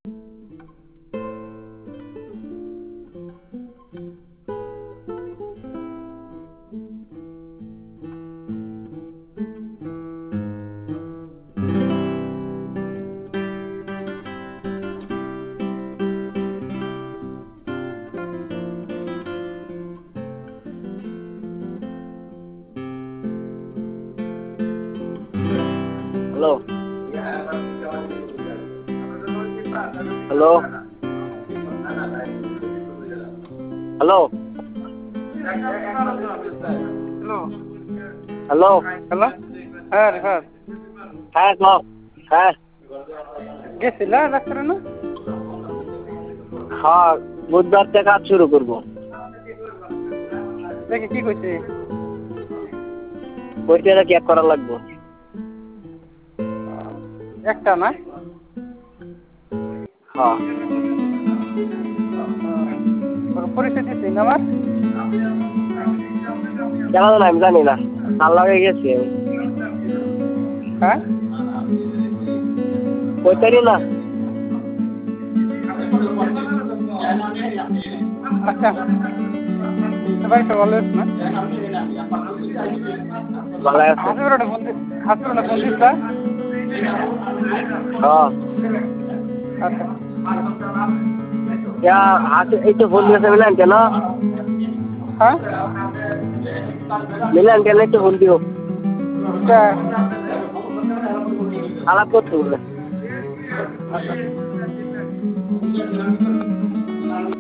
hello hello hello hello hello hello হ্যাঁ রেফাত হ্যাঁ কও হ্যাঁ গেছিলা ডাক্তার না হ্যাঁ বুধবার থেকে কাজ শুরু করবো দেখি কি কইছে পয়সাটা চেক করা লাগবে একটা না হ্যাঁ পরিচয় দিচ্ছি না আমার জানা না আমি জানি না তার লাগে গেছি আমি হ্যাঁ পয়সারি না আচ্ছা বাড়িটা ভালো আছে না ভালো আছে হাসপাতালে ফোন দিচ্ছা হ্যাঁ আচ্ছা হাতে এই তো ফোন দিয়েছে মিলান কেন হ্যাঁ মিলান কেন একটু ফোন দিও আচ্ছা আলাপ করতে বললে আচ্ছা